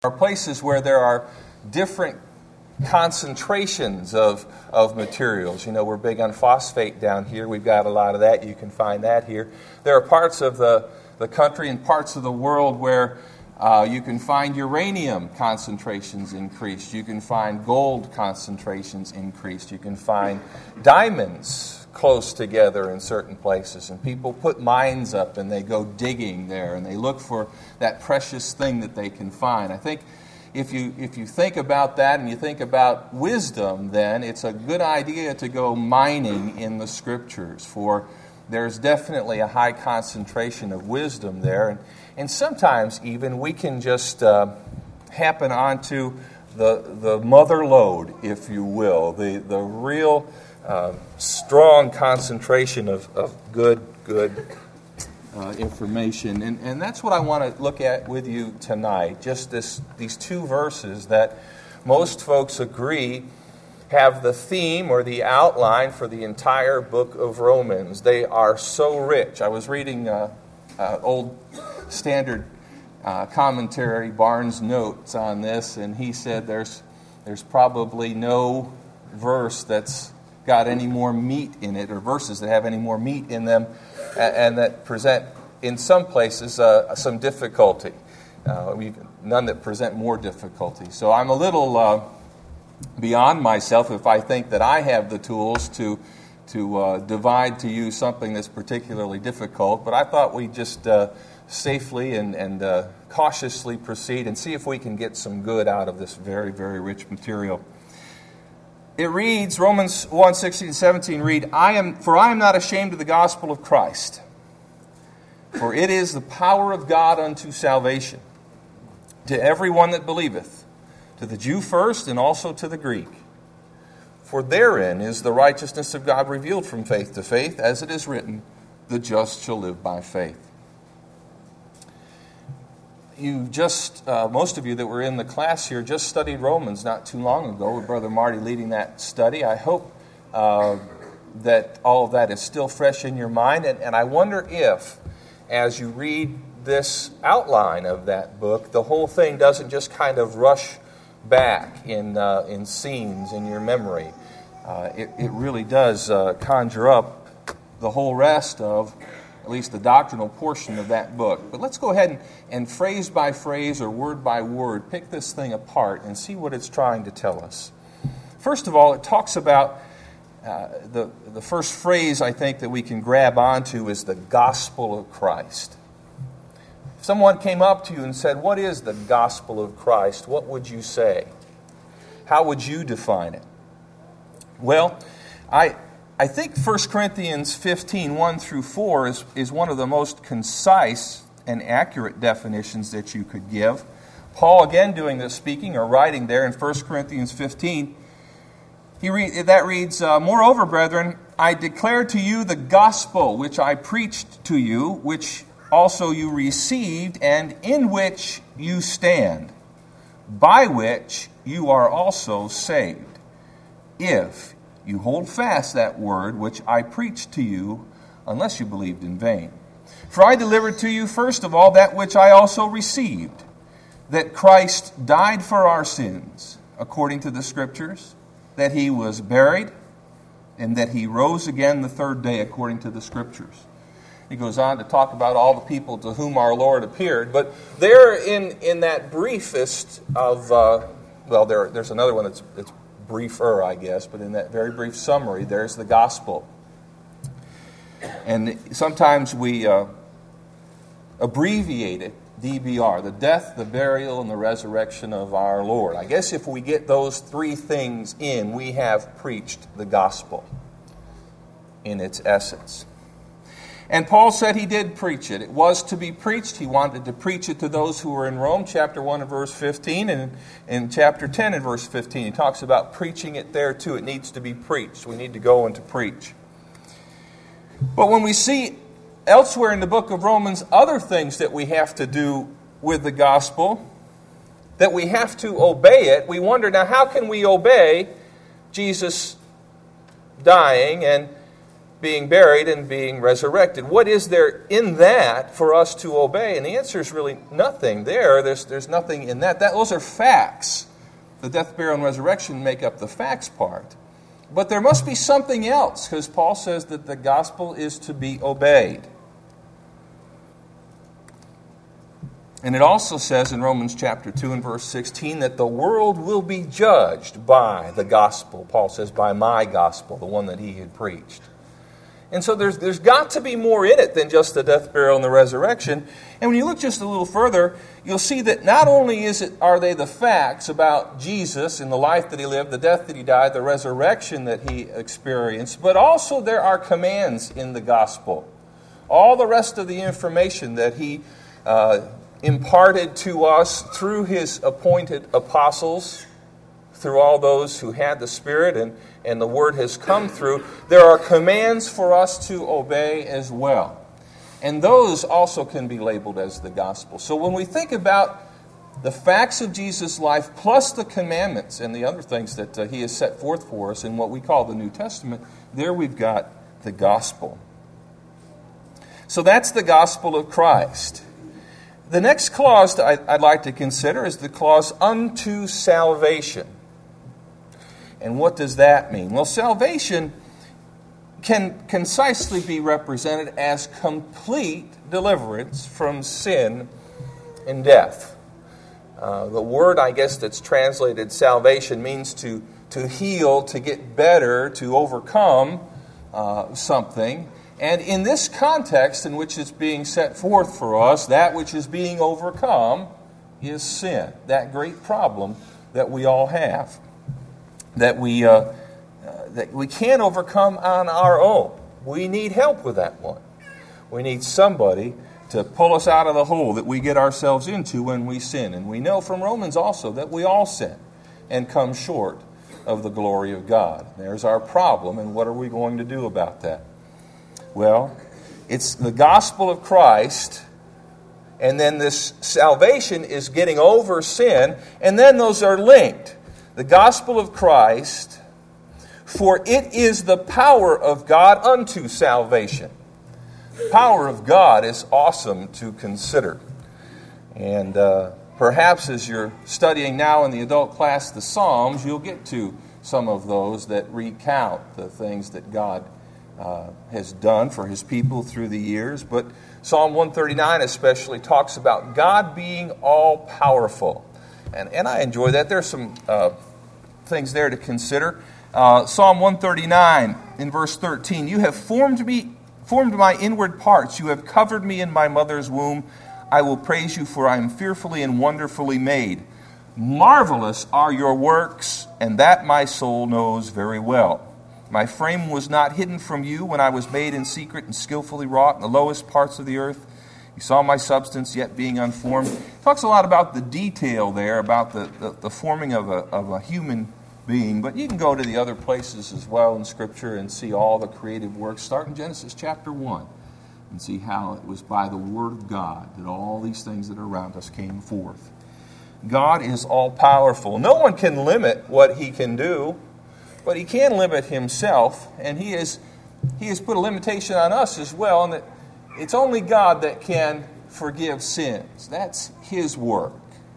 are places where there are different concentrations of materials. You know, we're big on phosphate down here. We've got a lot of that. You can find that here. There are parts of the country and parts of the world where you can find uranium concentrations increased. You can find gold concentrations increased. You can find diamonds close together in certain places. And people put mines up and they go digging there and they look for that precious thing that they can find. I think if you think about that and you think about wisdom, then it's a good idea to go mining in the Scriptures, for there's definitely a high concentration of wisdom there. And sometimes even we can just happen onto the mother lode, if you will, the real strong concentration of good information. And that's what I want to look at with you tonight, just these two verses that most folks agree have the theme or the outline for the entire book of Romans. They are so rich. I was reading old standard commentary, Barnes' notes on this, and he said there's probably no verse that's got any more meat in it, or verses that have any more meat in them, and that present, in some places, some difficulty. None that present more difficulty. So I'm a little beyond myself if I think that I have the tools to divide to you something that's particularly difficult. But I thought we'd just safely and cautiously proceed and see if we can get some good out of this very, very rich material. It reads, Romans 1:16-17 read, For I am not ashamed of the gospel of Christ, for it is the power of God unto salvation, to everyone that believeth, to the Jew first, and also to the Greek. For therein is the righteousness of God revealed from faith to faith, as it is written, the just shall live by faith. You just, most of you that were in the class here just studied Romans not too long ago with Brother Marty leading that study. I hope that all of that is still fresh in your mind. And I wonder if, as you read this outline of that book, the whole thing doesn't just kind of rush back in scenes in your memory. It really does conjure up the whole rest of at least the doctrinal portion of that book. But let's go ahead and phrase by phrase or word by word pick this thing apart and see what it's trying to tell us. First of all, it talks about the first phrase I think that we can grab onto is the gospel of Christ. If someone came up to you and said, "What is the gospel of Christ?" what would you say? How would you define it? Well, I think 1 Corinthians 15, 1 through 4 is one of the most concise and accurate definitions that you could give. Paul, again, doing the speaking or writing there in 1 Corinthians 15, that reads, Moreover, brethren, I declare to you the gospel which I preached to you, which also you received, and in which you stand, by which you are also saved, if you hold fast that word which I preached to you, unless you believed in vain. For I delivered to you first of all that which I also received, that Christ died for our sins, according to the Scriptures, that he was buried, and that he rose again the third day, according to the Scriptures. He goes on to talk about all the people to whom our Lord appeared. But there in that briefest of, there's another one that's briefer, I guess, but in that very brief summary, there's the gospel. And sometimes we abbreviate it, DBR, the death, the burial, and the resurrection of our Lord. I guess if we get those three things in, we have preached the gospel in its essence. And Paul said he did preach it. It was to be preached. He wanted to preach it to those who were in Rome, chapter 1 and verse 15, and in chapter 10 and verse 15, he talks about preaching it there too. It needs to be preached. We need to go and to preach. But when we see elsewhere in the book of Romans other things that we have to do with the gospel, that we have to obey it, we wonder, now how can we obey Jesus dying and being buried, and being resurrected. What is there in that for us to obey? And the answer is really nothing there. There's nothing in that. Those are facts. The death, burial, and resurrection make up the facts part. But there must be something else, because Paul says that the gospel is to be obeyed. And it also says in Romans chapter 2 and verse 16 that the world will be judged by the gospel. Paul says, by my gospel, the one that he had preached. And so there's got to be more in it than just the death, burial, and the resurrection. And when you look just a little further, you'll see that not only are they the facts about Jesus and the life that he lived, the death that he died, the resurrection that he experienced, but also there are commands in the gospel. All the rest of the information that he imparted to us through his appointed apostles, through all those who had the Spirit and the Word has come through, there are commands for us to obey as well. And those also can be labeled as the gospel. So when we think about the facts of Jesus' life plus the commandments and the other things that he has set forth for us in what we call the New Testament, there we've got the gospel. So that's the gospel of Christ. The next clause that I'd like to consider is the clause unto salvation. And what does that mean? Well, salvation can concisely be represented as complete deliverance from sin and death. The word, I guess, that's translated salvation means to heal, to get better, to overcome something. And in this context in which it's being set forth for us, that which is being overcome is sin, that great problem that we all have, that we can't overcome on our own. We need help with that one. We need somebody to pull us out of the hole that we get ourselves into when we sin. And we know from Romans also that we all sin and come short of the glory of God. There's our problem, and what are we going to do about that? Well, it's the gospel of Christ, and then this salvation is getting over sin, and then those are linked. The gospel of Christ, for it is the power of God unto salvation. The power of God is awesome to consider. And perhaps as you're studying now in the adult class the Psalms, you'll get to some of those that recount the things that God has done for his people through the years. But Psalm 139 especially talks about God being all-powerful. And I enjoy that. There's some things there to consider. Psalm 139 in verse 13, you have formed my inward parts. You have covered me in my mother's womb. I will praise you, for I am fearfully and wonderfully made. Marvelous are your works, and that my soul knows very well. My frame was not hidden from you when I was made in secret and skillfully wrought in the lowest parts of the earth. You saw my substance yet being unformed. It talks a lot about the detail there, about the forming of a human being. But you can go to the other places as well in Scripture and see all the creative works. Start in Genesis chapter 1 and see how it was by the Word of God that all these things that are around us came forth. God is all-powerful. No one can limit what he can do, but he can limit himself, and he has put a limitation on us as well, and that it's only God that can forgive sins. That's his work.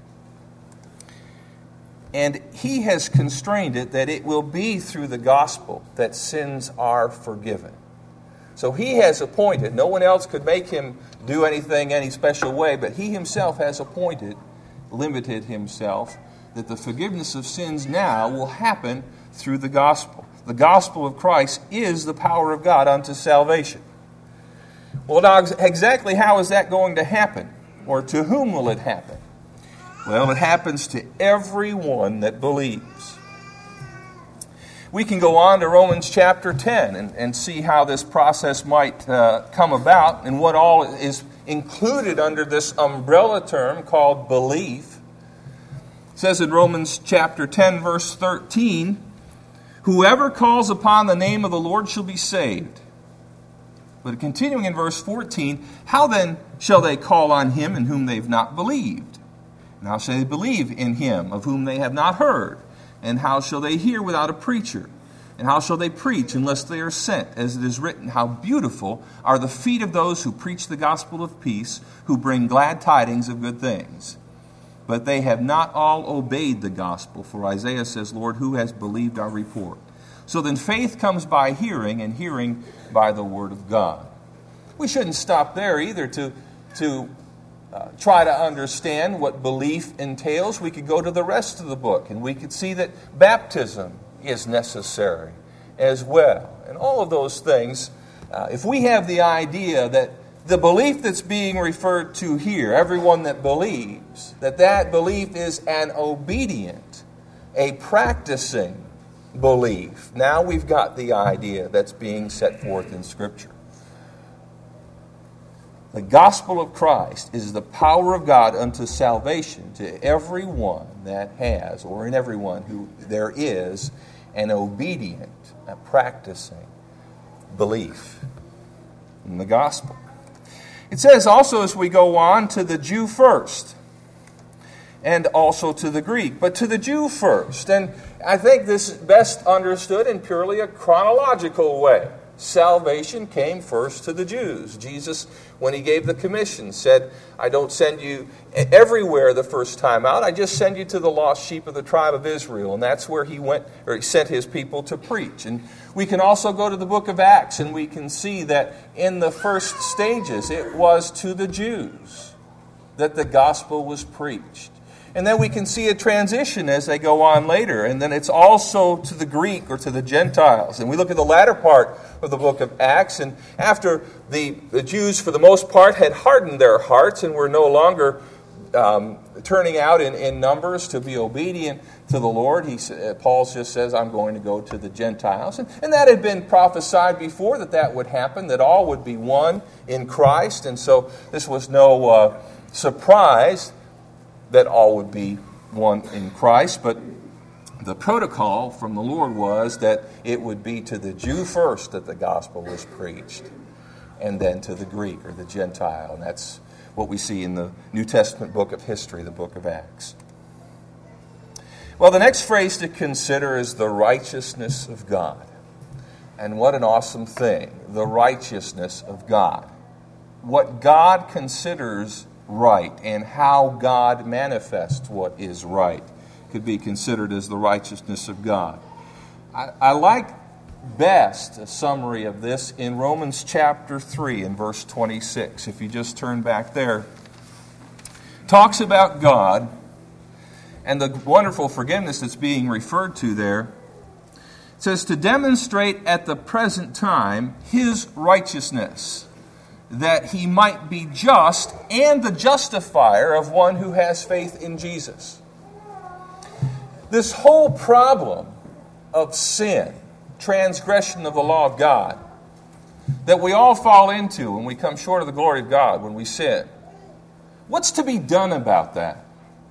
And he has constrained it that it will be through the gospel that sins are forgiven. So he has appointed, no one else could make him do anything any special way, but he himself has appointed, limited himself, that the forgiveness of sins now will happen through the gospel. The gospel of Christ is the power of God unto salvation. Well, now, exactly how is that going to happen? Or to whom will it happen? Well, it happens to everyone that believes. We can go on to Romans chapter 10 and see how this process might come about and what all is included under this umbrella term called belief. It says in Romans chapter 10, verse 13, whoever calls upon the name of the Lord shall be saved. But continuing in verse 14, how then shall they call on him in whom they have not believed? And how shall they believe in him of whom they have not heard? And how shall they hear without a preacher? And how shall they preach unless they are sent? As it is written, how beautiful are the feet of those who preach the gospel of peace, who bring glad tidings of good things. But they have not all obeyed the gospel. For Isaiah says, Lord, who has believed our report? So then faith comes by hearing, and hearing by the word of God. We shouldn't stop there either to try to understand what belief entails. We could go to the rest of the book, and we could see that baptism is necessary as well. And all of those things, if we have the idea that the belief that's being referred to here, everyone that believes, that belief is an obedient, a practicing belief, now we've got the idea that's being set forth in Scripture. The gospel of Christ is the power of God unto salvation to everyone that has, or in everyone who there is, an obedient, a practicing belief in the gospel. It says also as we go on, to the Jew first, and also to the Greek, but to the Jew first. And I think this is best understood in purely a chronological way. Salvation came first to the Jews. Jesus, when he gave the commission, said, I don't send you everywhere the first time out. I just send you to the lost sheep of the tribe of Israel. And that's where he went, or he sent his people to preach. And we can also go to the book of Acts, and we can see that in the first stages, it was to the Jews that the gospel was preached. And then we can see a transition as they go on later. And then it's also to the Greek or to the Gentiles. And we look at the latter part of the book of Acts. And after the Jews, for the most part, had hardened their hearts and were no longer turning out in numbers to be obedient to the Lord, Paul just says, I'm going to go to the Gentiles. And that had been prophesied before that would happen, that all would be one in Christ. And so this was no surprise that all would be one in Christ, but the protocol from the Lord was that it would be to the Jew first that the gospel was preached, and then to the Greek or the Gentile. And that's what we see in the New Testament book of history, the book of Acts. Well, the next phrase to consider is the righteousness of God. And what an awesome thing, the righteousness of God. What God considers right, and how God manifests what is right could be considered as the righteousness of God. I like best a summary of this in Romans chapter 3 and verse 26. If you just turn back there, talks about God and the wonderful forgiveness that's being referred to there. It says, to demonstrate at the present time his righteousness, that he might be just and the justifier of one who has faith in Jesus. This whole problem of sin, transgression of the law of God, that we all fall into when we come short of the glory of God, when we sin. What's to be done about that?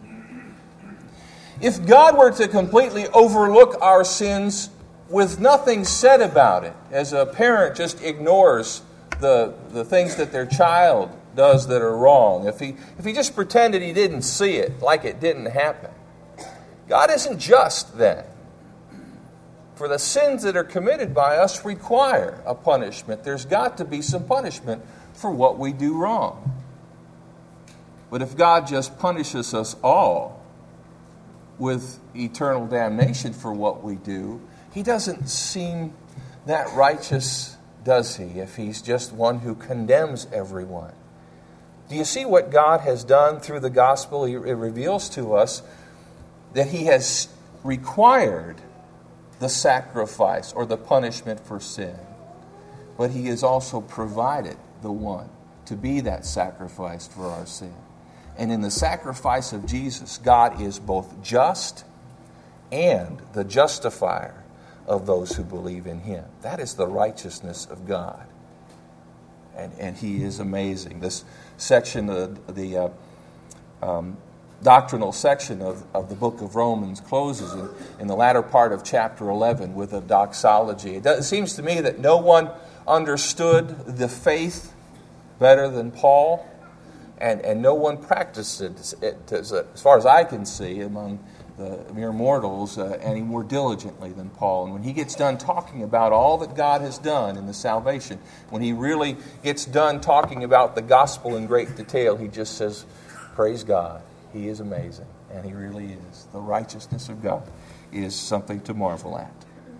If God were to completely overlook our sins with nothing said about it, as a parent just ignores the things that their child does that are wrong, if he just pretended he didn't see it, like it didn't happen, God isn't just then. For the sins that are committed by us require a punishment. There's got to be some punishment for what we do wrong. But if God just punishes us all with eternal damnation for what we do, he doesn't seem that righteous, does he, if he's just one who condemns everyone? Do you see what God has done through the gospel? It reveals to us that he has required the sacrifice or the punishment for sin, but he has also provided the one to be that sacrifice for our sin. And in the sacrifice of Jesus, God is both just and the justifier of those who believe in him. That is the righteousness of God. And he is amazing. This section, the doctrinal section of the book of Romans closes in the latter part of chapter 11 with a doxology. It seems to me that no one understood the faith better than Paul. And no one practices it, as far as I can see, among the mere mortals any more diligently than Paul. And when he gets done talking about all that God has done in the salvation, when he really gets done talking about the gospel in great detail, he just says, praise God, He is amazing, and He really is. The righteousness of God is something to marvel at.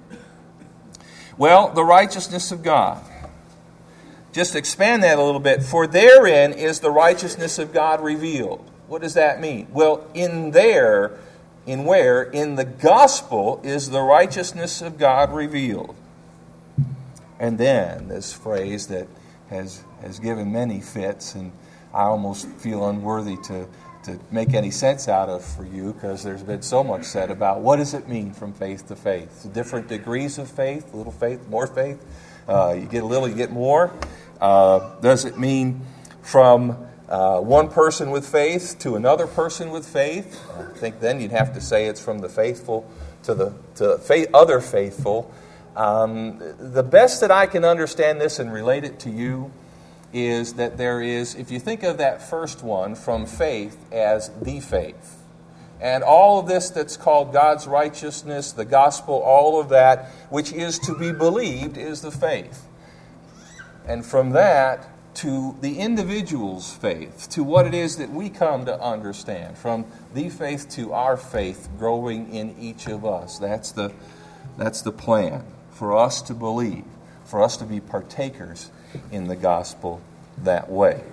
Well, the righteousness of God. Just expand that a little bit. For therein is the righteousness of God revealed. What does that mean? Well, in the gospel is the righteousness of God revealed. And then this phrase that has given many fits, and I almost feel unworthy to make any sense out of for you, because there's been so much said about what does it mean from faith to faith. Different degrees of faith, little faith, more faith. You get a little, you get more. Does it mean from one person with faith to another person with faith? I think then you'd have to say it's from the faithful to other faithful. The best that I can understand this and relate it to you is that there is, if you think of that first one, from faith as the faith, and all of this that's called God's righteousness, the gospel, all of that, which is to be believed, is the faith. And from that to the individual's faith, to what it is that we come to understand, from the faith to our faith growing in each of us. That's the plan, for us to believe, for us to be partakers in the gospel that way.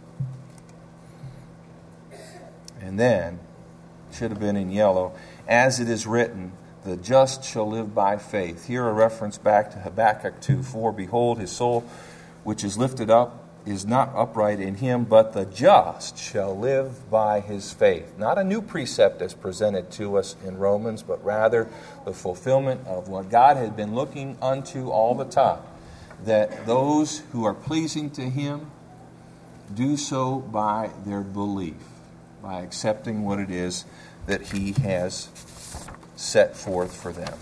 And then, should have been in yellow, as it is written, the just shall live by faith. Here a reference back to Habakkuk 2:4. Behold, his soul which is lifted up is not upright in him, but the just shall live by his faith. Not a new precept as presented to us in Romans, but rather the fulfillment of what God had been looking unto all the time, that those who are pleasing to Him do so by their belief, by accepting what it is that He has set forth for them.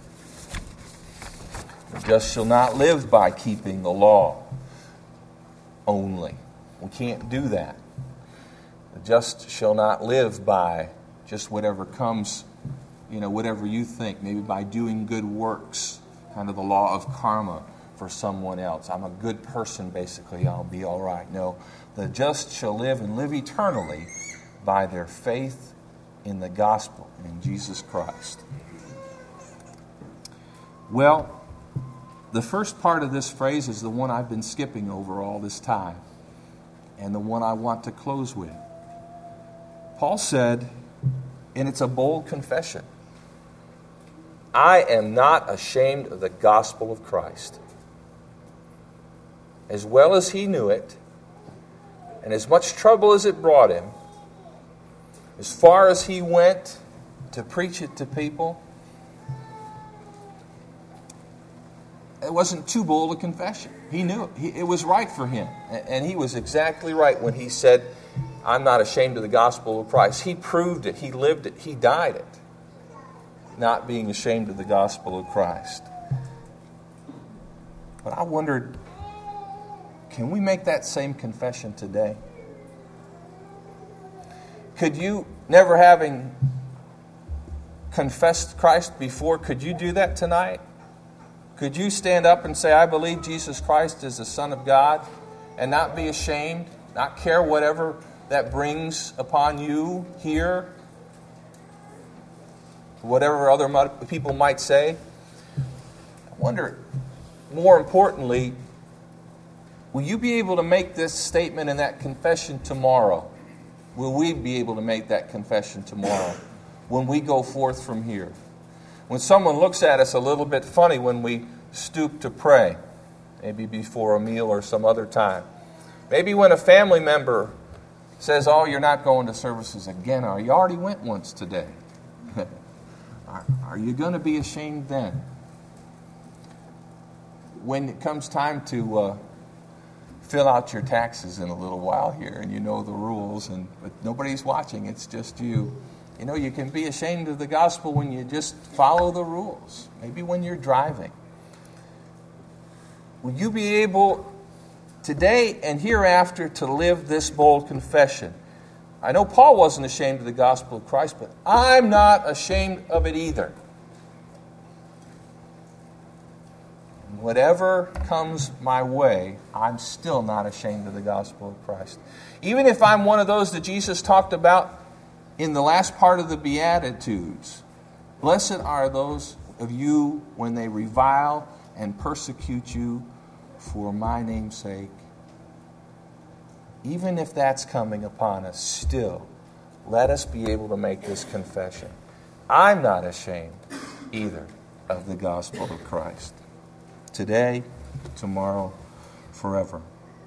The just shall not live by keeping the law only. We can't do that. The just shall not live by just whatever comes, whatever you think, maybe by doing good works, kind of the law of karma for someone else. I'm a good person, basically, I'll be all right. No, the just shall live and live eternally by their faith in the gospel, in Jesus Christ. Well, the first part of this phrase is the one I've been skipping over all this time, and the one I want to close with. Paul said, and it's a bold confession, I am not ashamed of the gospel of Christ. As well as he knew it, and as much trouble as it brought him, as far as he went to preach it to people, it wasn't too bold a confession. He knew it. It was right for him. And he was exactly right when he said, I'm not ashamed of the gospel of Christ. He proved it. He lived it. He died it. Not being ashamed of the gospel of Christ. But I wondered, can we make that same confession today? Could you, never having confessed Christ before, could you do that tonight? Could you stand up and say, I believe Jesus Christ is the Son of God, and not be ashamed, not care whatever that brings upon you here, whatever other people might say? I wonder, more importantly, will you be able to make this statement and that confession tomorrow? Will we be able to make that confession tomorrow when we go forth from here? When someone looks at us a little bit funny when we stoop to pray, maybe before a meal or some other time. Maybe when a family member says, oh, you're not going to services again, or you already went once today. Are you going to be ashamed then? When it comes time to fill out your taxes in a little while here, and you know the rules, but nobody's watching, it's just you. You can be ashamed of the gospel when you just follow the rules. Maybe when you're driving. Will you be able today and hereafter to live this bold confession. I know Paul wasn't ashamed of the gospel of Christ, but I'm not ashamed of it either. Whatever comes my way, I'm still not ashamed of the gospel of Christ. Even if I'm one of those that Jesus talked about in the last part of the Beatitudes. Blessed are those of you when they revile and persecute you for my name's sake. Even if that's coming upon us, still, let us be able to make this confession. I'm not ashamed either of the gospel of Christ. Today, tomorrow, forever.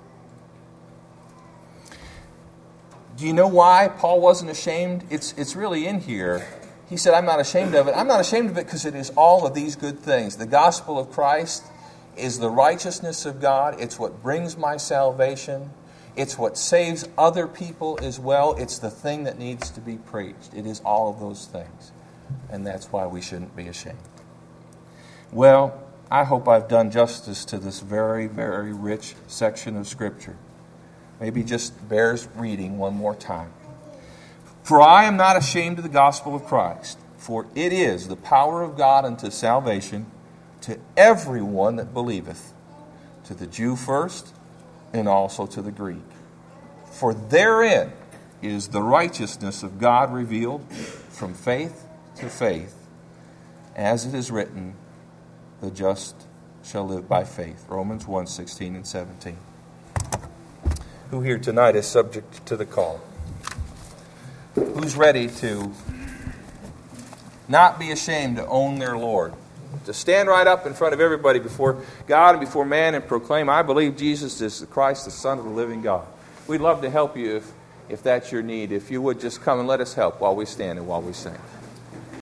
Do you know why Paul wasn't ashamed? It's really in here. He said, I'm not ashamed of it. I'm not ashamed of it because it is all of these good things. The gospel of Christ is the righteousness of God. It's what brings my salvation. It's what saves other people as well. It's the thing that needs to be preached. It is all of those things. And that's why we shouldn't be ashamed. Well, I hope I've done justice to this very, very rich section of Scripture. Maybe just bears reading one more time. For I am not ashamed of the gospel of Christ, for it is the power of God unto salvation to everyone that believeth, to the Jew first, and also to the Greek. For therein is the righteousness of God revealed from faith to faith, as it is written, the just shall live by faith. Romans 1:16 and 17. Who here tonight is subject to the call? Who's ready to not be ashamed to own their Lord? To stand right up in front of everybody before God and before man and proclaim, I believe Jesus is the Christ, the Son of the living God. We'd love to help you if that's your need. If you would just come and let us help while we stand and while we sing.